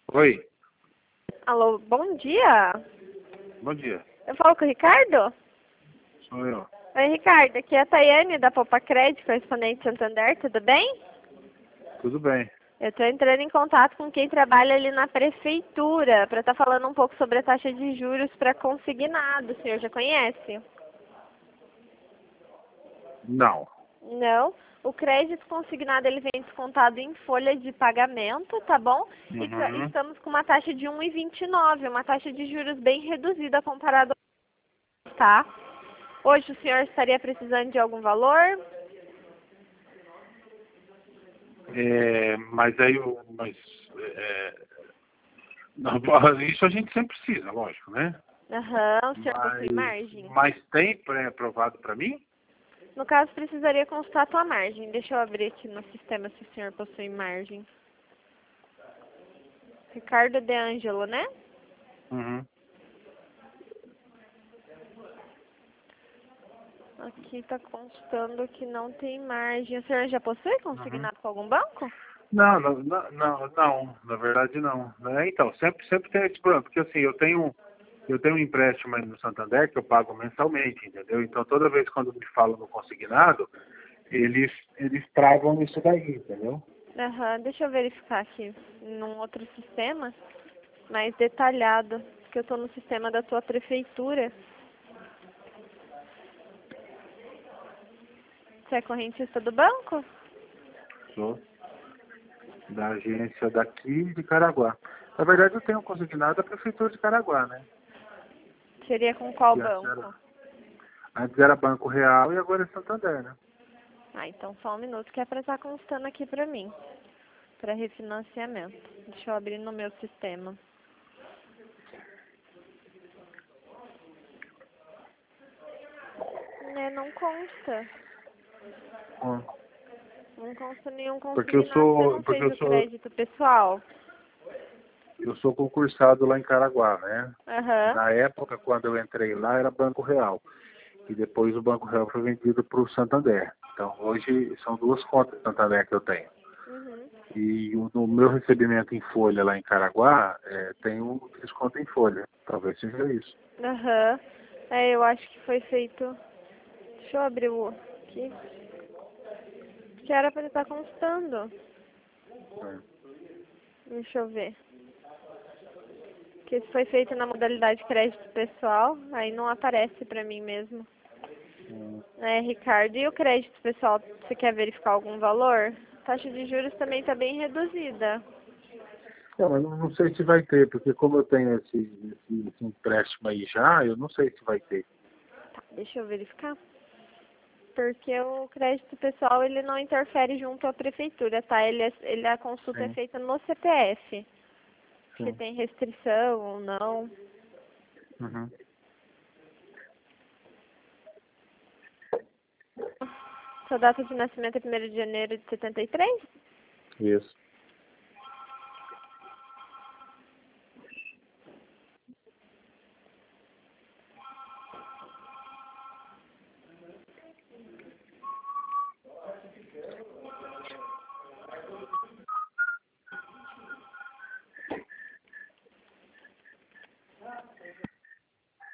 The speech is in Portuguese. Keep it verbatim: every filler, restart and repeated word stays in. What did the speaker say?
Oi, Alô, bom dia. bom dia. Eu falo com o Ricardo? Sou eu. Oi, Ricardo. Aqui é a Tayane da Popa Crédito, correspondente Santander. Tudo bem? Tudo bem. Eu estou entrando em contato com quem trabalha ali na prefeitura para estar falando um pouco sobre a taxa de juros para consignado. O senhor já conhece? Não. Não. O crédito consignado ele vem descontado em folha de pagamento, tá bom? E ca- Uhum. estamos com uma taxa de um vírgula vinte e nove, uma taxa de juros bem reduzida comparado ao tá? Hoje o senhor estaria precisando de algum valor? É, mas aí, o- mas, é, não, isso a gente sempre precisa, lógico, né? Aham, o senhor possui Mas, margem? mas tem pré-aprovado para mim? No caso, precisaria constar a tua margem. Deixa eu abrir aqui no sistema se o senhor possui margem. Ricardo De Angelo, né? Uhum. Aqui está constando que não tem margem. O senhor já possui Uhum. consignado com algum banco? Não, não, não, não, não, na verdade não. É, então, sempre, sempre tem esse problema, porque assim, eu tenho, eu tenho um empréstimo aí no Santander que eu pago mensalmente, entendeu? Então toda vez quando me falam no consignado, eles, eles travam isso daí, entendeu? Aham, deixa eu verificar aqui num outro sistema mais detalhado, porque eu estou no sistema da tua prefeitura. Você é correntista do banco? Sou da agência daqui de Caraguá. Na verdade, eu tenho consignado da prefeitura de Caraguá, né? Seria com qual Que antes era, banco? antes era Banco Real e agora é Santander, né? Ah, então só um minuto que é para estar constando aqui para mim, para refinanciamento. Deixa eu abrir no meu sistema. Né, não consta. Hum. Não consta nenhum Porque eu consignado. Você sou, não porque fez eu o sou, crédito pessoal? eu sou concursado lá em Caraguá, né? Aham. Na época, quando eu entrei lá, era Banco Real. E depois o Banco Real foi vendido para o Santander. Então, hoje são duas contas Santander que eu tenho. Uhum. E o, no meu recebimento em folha lá em Caraguá, é, tem um desconto em folha. Talvez seja isso. Aham. É, eu acho que foi feito. Deixa eu abrir o aqui. Que era para estar constando. É. Deixa eu ver. Que isso foi feito na modalidade crédito pessoal, aí não aparece para mim mesmo. Hum. É, Ricardo, e o crédito pessoal, você quer verificar algum valor? A taxa de juros também está bem reduzida. Não, mas não, não sei se vai ter, porque como eu tenho esse, esse, esse empréstimo aí já, eu não sei se vai ter. Tá, deixa eu verificar. Porque o crédito pessoal, ele não interfere junto à prefeitura, tá? Ele, é- ele a consulta é Sim, feita no C P F. Se sim. tem restrição ou não. Uhum. Sua data de nascimento é primeiro de janeiro de setenta e três? Isso.